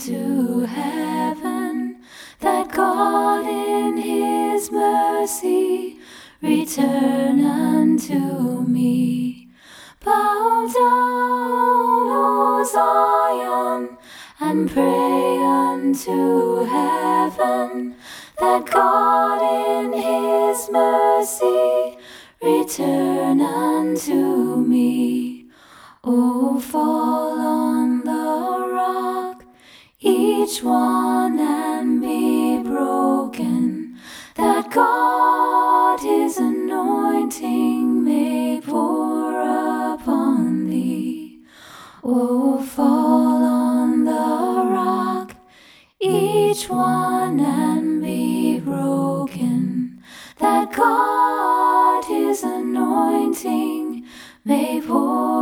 unto heaven, that God in his mercy return unto me. Bow down, O Zion, and pray unto heaven, that God in his mercy return unto me. O fall on the rock, each one, and be broken, that God his anointing may pour upon thee. O fall on the rock, each one, and be broken, that God his anointing may pour